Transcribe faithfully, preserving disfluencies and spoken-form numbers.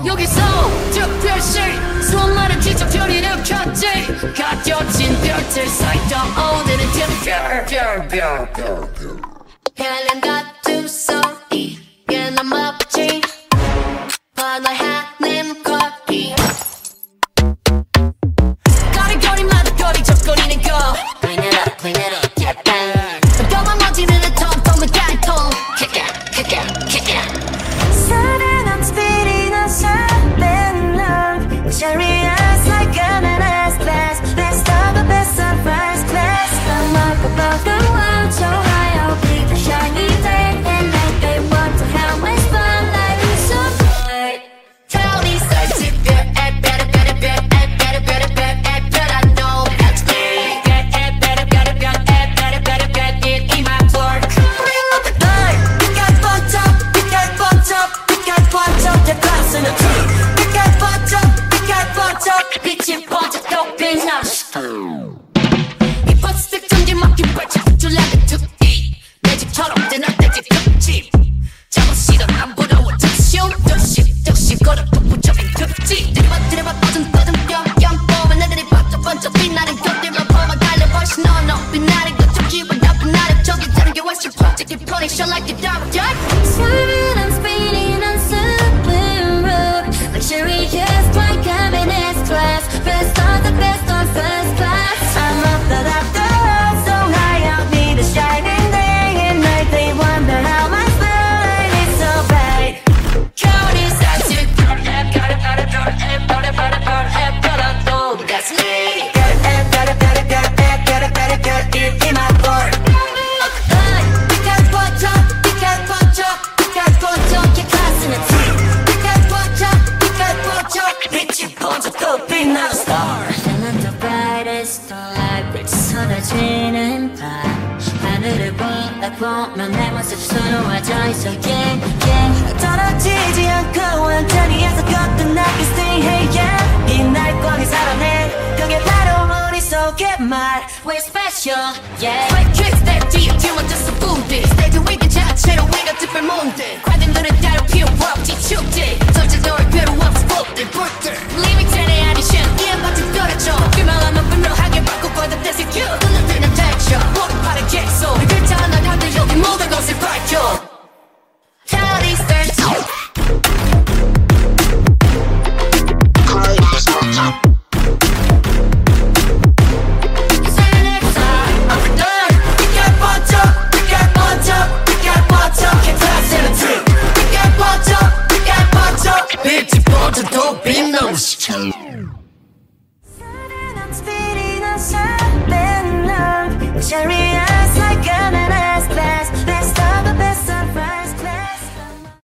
여기서 특별시 수많은 지적들이 일으켰지. 가려진 별들 사이도 오늘은 특별 별별 헬렌 같은 소리 얘는 없지. 번화하는 거리 거리거리마다 거리 접거리는 거 Clean it up, clean it up, get back 너만 멋지는 통통은 갈통 Kick out, kick out, kick out Sudden speeding on something long Serious like an S class Best of the best of first class I'm up above the world so high I'll be the shiny day And like they want to have my spotlight so bright Tony starts to feel it better, better, better, better, better, better, better I know that's me Get it better, better, better, better, better, better It in my work Bring up the night We got fucked up, we got fucked up We got fucked up, they're passing it We got fucked up, we got fucked up 빛이 번쩍 덮인 us 이 버스들 전기 막힌 발짝 줄라는 특기 내 집처럼 되는 내집 특집 작업실은 안 부러워 득시오 득시 득시 걸어 독보적인 특집 들이봐 들이봐 뻗은 뻗은 뿅뿅 뽑은 애들이 번쩍번쩍 빛나는 것들만 보면 달려 훨씬 너너 빛나는 것좀 기분 나쁜 나를 저기 다른 게 훨씬 퍼지기 편해 Shine like a diamond Swerving and speeding on super road Luxurious like I'm in S class Best of the best on first class I'm up the up the road so high I'll be the shining day And night they wonder how my spotlight is so bright County starts to burn it, got it, got it, burn it, burn it, burn it, burn it, burn it, no, that's me Got it, got it, got it, got it, got it, got it, got it in my board We got fucked up, we got fucked up, we got fucked up, get class in the team We got fucked up, we got fucked up 빛이 번쩍 덮인 나의 star Feeling the brightest light 빛이 쏟아지는 밤 하늘을 바라보면 내 모습 수놓아져 있어 yeah, yeah. 떨어지지 않고 완전히에서 거듭나게 stay hey yeah 이 날광이 살아내 그게 바로 우리 속의 말 We're special yeah Fight tricks that 뒤에 뒤만 just a booty 스테이지 위기 자체로 우리가 특별 뭔데 관객들은 따로 필요 없지 축제 전체 너의 괴로움 스포들 볼들 리믹전의 아니션 이해 받지 떨어져 그만하면 분명하게 바꿔봐도 that's it you 눈을 대죠 모든 파란 객소 우리 글자 하나 다들 여기 모든 것을 밝혀 Tally starts bitch, you want to do be no